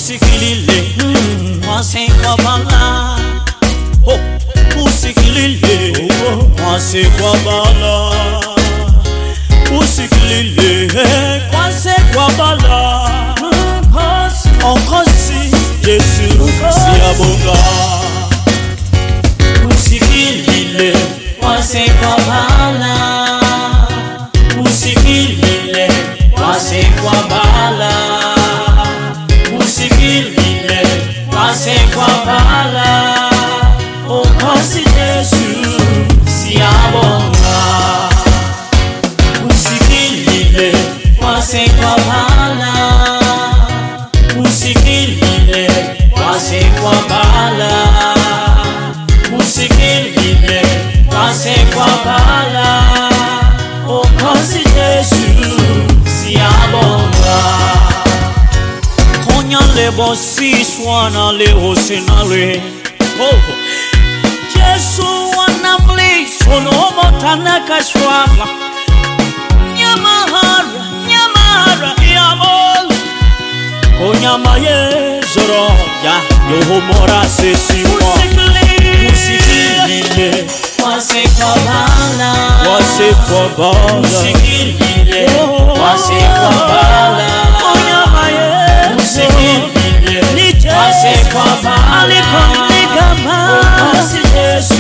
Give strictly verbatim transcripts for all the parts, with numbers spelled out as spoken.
usikilile mwase kwa bala oh usikilile mwase kwa bala usikilile mwase kwa bala onkosi Yesu siabonga usikilile mwase kwa bala usikilile mwase kwa bala usikilile mwase kwa bala onkosi Yesu siabonga usikilile mwase kwa bala usikilile mwase kwa bala usikilile mwase kwa bala onkosi Yesu siabonga konya lebo siswana leo senale oh Yesu wanamli sono motana kashwala nyamahara nyamahara yamol Onyama ye zoro ya yohomora sesiwa usikilile mwase kwa bala mwase kwa bala usikilile mwase kwa bala onyama ye usikilile mwase kwa bala aliponikama Yesu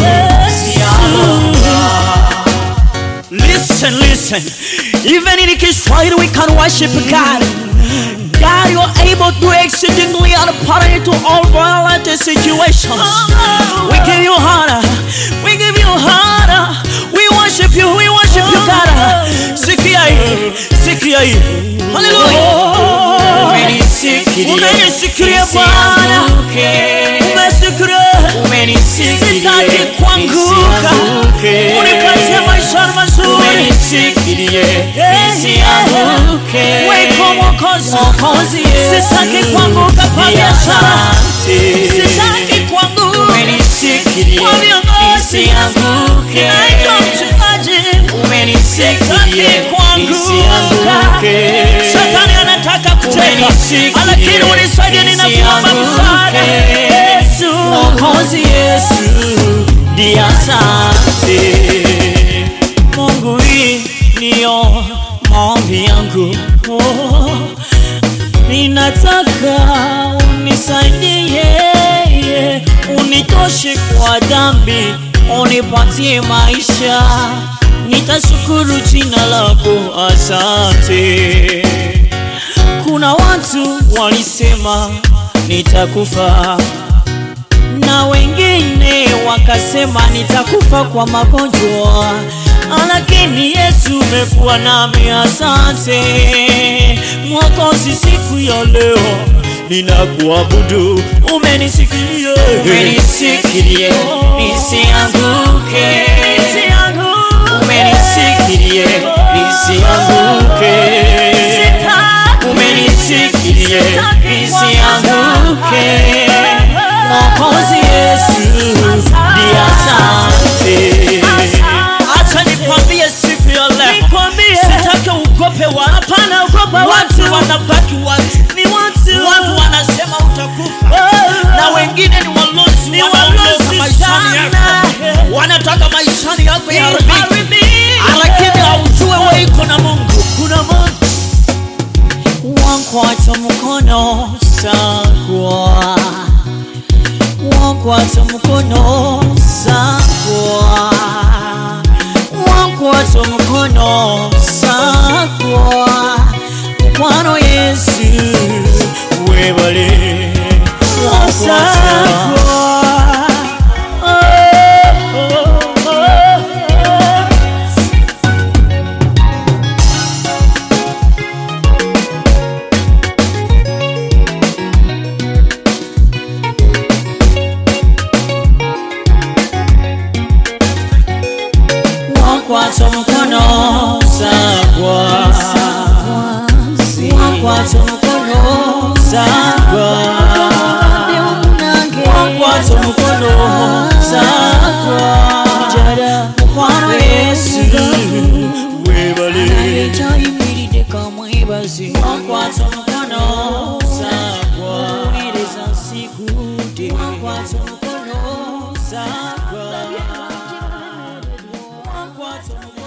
Listen, listen. Even in Kiswahili we can worship God. God, you are able to do exceedingly and abundantly to all violent situations. We give you honor. We give you honor. We worship you. We worship you, God. Sikiai, sikiai. Hallelujah. Umenisikiria Bwana. Umesikiria. Sitaki kuanguka. Unipatie maisha mazuri. Umenisikiria. Nisianguke. Weko Mwokozi. Sitaki kuanguka kwa biashara. Sitaki kuanguka. Umenisikiria. Nisianguke. Naitwa mchungaji. Umenisikiria. Nisianguke. Shetani anataka kuteka. Lakini unisaidie ninakuomba msaada. Yesu. Mwokozi Yesu. Ndiye asante. Mungu hii niyo maombi yangu. Oh, ninataka unisaidie, unitoshe kwa dhambi, unipatie maisha. Nitashukuru jina lako, asante. Kuna watu walisema nitakufa, na wengine wakasema nitakufa kwa magonjwa, lakini Yesu umekuwa nami, asante. Mwokozi, siku ya leo ninakuabudu. Umenisikilia, umenisikilia, nisianguke, umenisikilia, nisianguke, umenisikilia, nisianguke. Mwokozi Yesu ndiye asante. Acha nikwambie siku ya leo, sitaki ugope wa hapana ugopa watu wanabaki watu. Ni watu watu wanasema utakufa. Na wengine ni walozi, ni walozi maishani yako. Wanataka maishani yako yaharibike. Lakini haujue wewe uko na Mungu. Kuna Mungu. Wankwata mkono sakwa. Wankwata mkono sakwa. Wankwata mkono sakwa. Mkwano Yesu webale sakwa. Oh, oh, oh, oh. moto